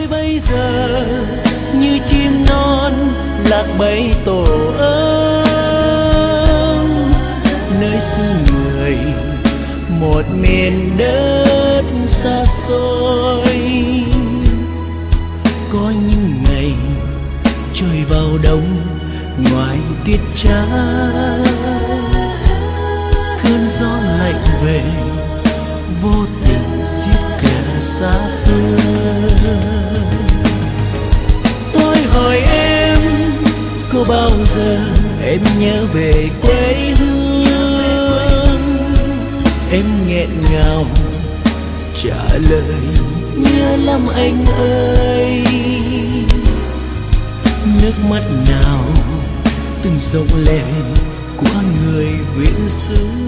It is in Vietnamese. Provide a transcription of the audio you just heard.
bây giờ như chim non lạc bầy tổ ấm nơi xứ người một miền đất xa xôi. Có những ngày trời vào đông ngoài tiết trắng, cơn gió lạnh về vô tình giết kẻ xa xưa. Tôi hỏi em có bao giờ em nhớ về quê hương, em nghẹn ngào trả lời nhớ lắm anh ơi. Nước mắt nào từng dòng lệ của người viễn xứ.